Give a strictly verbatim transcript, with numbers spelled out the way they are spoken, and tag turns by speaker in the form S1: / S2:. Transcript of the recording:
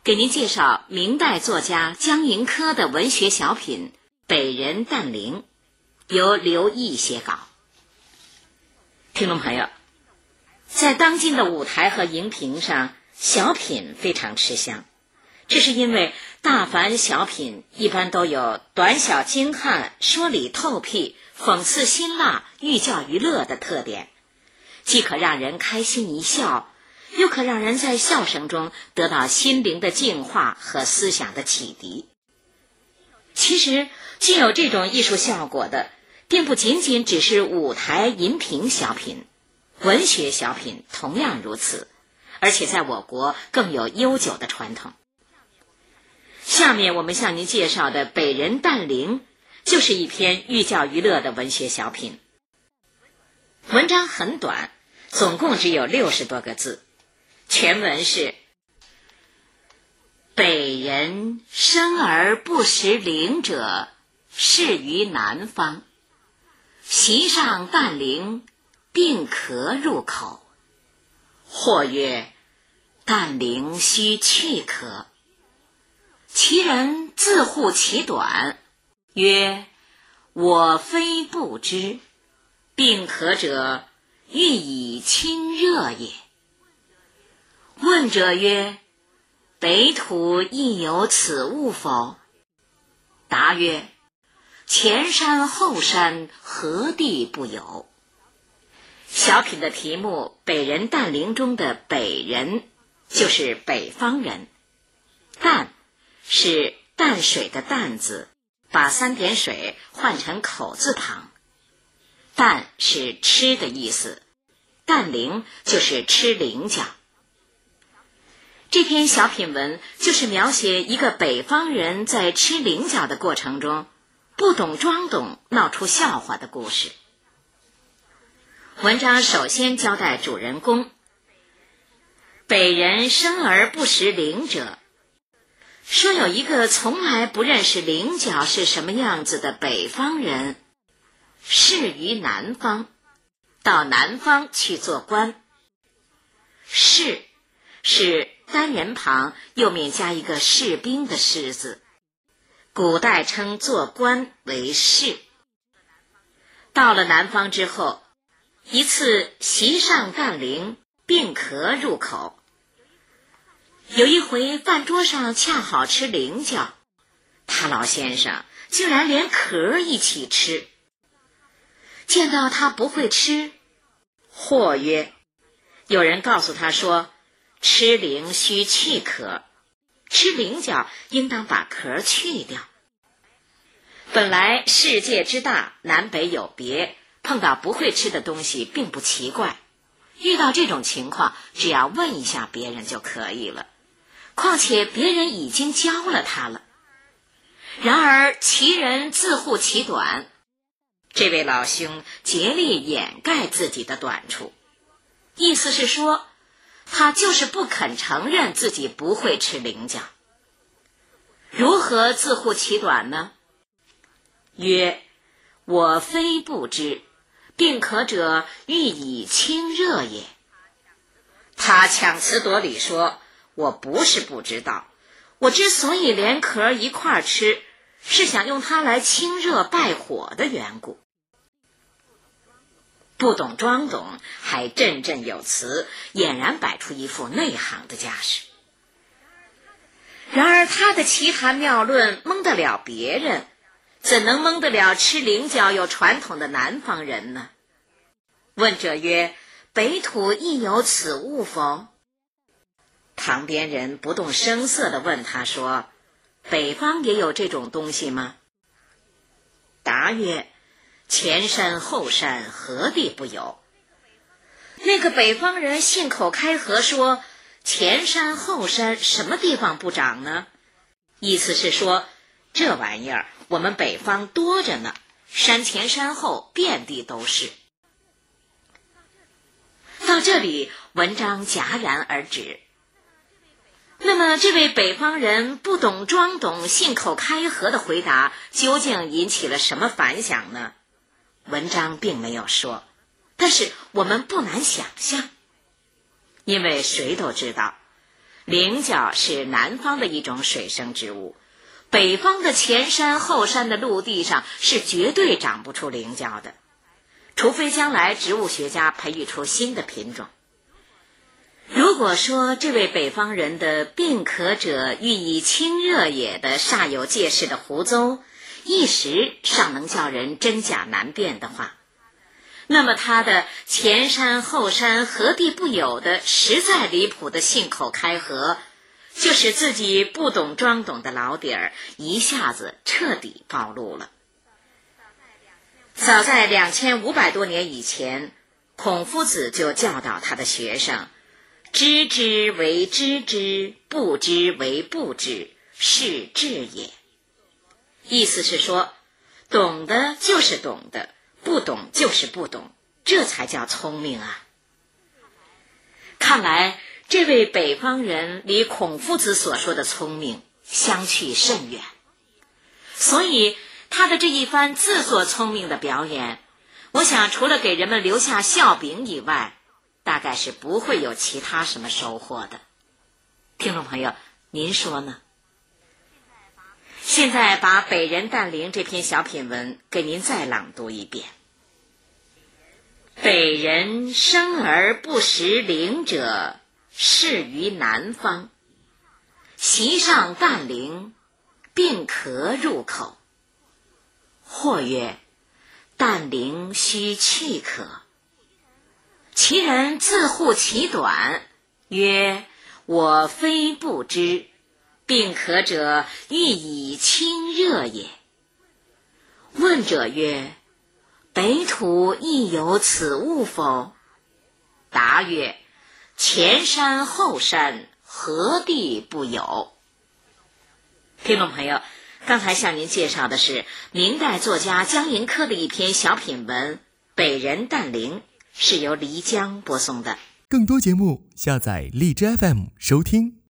S1: 给您介绍明代作家江盈科的文学小品《北人旦陵》，由刘毅写稿。听众朋友，在当今的舞台和荧屏上，小品非常吃香，这是因为大凡小品一般都有短小精悍、说理透辟、讽刺辛辣、寓教于乐的特点，既可让人开心一笑，又可让人在笑声中得到心灵的净化和思想的启迪。其实具有这种艺术效果的并不仅仅只是舞台荧屏小品，文学小品同样如此，而且在我国更有悠久的传统。下面我们向您介绍的《北人旦陵》就是一篇寓教于乐的文学小品。文章很短，总共只有六十多个字。全文是：北人生而不识陵者，仕于南方。席上旦陵，并咳入口。或曰：旦陵须去咳。其人自护其短，曰：我非不知，并咳者，欲以亲热也。问者曰：北土亦有此物否？答曰：前山后山，何地不有。小品的题目《北人旦陵》中的北人就是北方人，旦是淡水的淡字，把三点水换成口字旁。旦是吃的意思，旦陵就是吃菱角。这篇小品文就是描写一个北方人在吃菱角的过程中不懂装懂，闹出笑话的故事。文章首先交代主人公，北人生而不识菱者，说有一个从来不认识菱角是什么样子的北方人，仕于南方，到南方去做官。仕是单人旁右面加一个士兵的士字，古代称做官为仕。到了南方之后，一次席上旦陵，并咳入口。有一回饭桌上恰好吃菱角，他老先生居然连壳一起吃。见到他不会吃，或曰，有人告诉他说，吃菱须去壳，吃菱角应当把壳去掉。本来世界之大，南北有别，碰到不会吃的东西并不奇怪，遇到这种情况只要问一下别人就可以了，况且别人已经教了他了。然而其人自护其短，这位老兄竭力掩盖自己的短处，意思是说他就是不肯承认自己不会吃菱角。如何自护其短呢？曰：我非不知，并咳者，欲以亲热也。他强词夺理说，我不是不知道，我之所以连壳一块吃，是想用它来清热败火的缘故。不懂装懂，还振振有词，俨然摆出一副内行的架势。然而他的奇谈妙论蒙得了别人，怎能蒙得了吃菱角有传统的南方人呢？问者曰：北土亦有此物否？旁边人不动声色地问他说，北方也有这种东西吗？答曰：前山后山，何地不有。那个北方人信口开河说，前山后山什么地方不长呢？意思是说，这玩意儿我们北方多着呢，山前山后遍地都是。到这里文章戛然而止。那么这位北方人不懂装懂、信口开河的回答究竟引起了什么反响呢？文章并没有说，但是我们不难想象。因为谁都知道， 菱角是南方的一种水生植物，北方的前山后山的陆地上是绝对长不出菱角的，除非将来植物学家培育出新的品种。如果说这位北方人的病渴者欲以清热也的煞有介事的胡诌一时尚能叫人真假难辨的话，那么他的前山后山何地不有的实在离谱的信口开河，就使自己不懂装懂的老底儿一下子彻底暴露了。早在两千五百多年以前，孔夫子就教导他的学生，知之为知之，不知为不知，是智也。意思是说，懂的就是懂的，不懂就是不懂，这才叫聪明啊。看来这位北方人离孔夫子所说的聪明相去甚远，所以他的这一番自作聪明的表演，我想除了给人们留下笑柄以外，大概是不会有其他什么收获的。听众朋友，您说呢？现在把《北人但灵》这篇小品文给您再朗读一遍。北人生而不识灵者，是于南方。席上但灵，并咳入口。或曰：但灵须去咳。其人自护其短，曰：我非不知，病咳者欲以清热也。问者曰：北土亦有此物否？答曰：前山后山，何地不有？听众朋友，刚才向您介绍的是明代作家江银科的一篇小品文《北人但灵》，是由黎江播送的。
S2: 更多节目下载荔枝 F M 收听。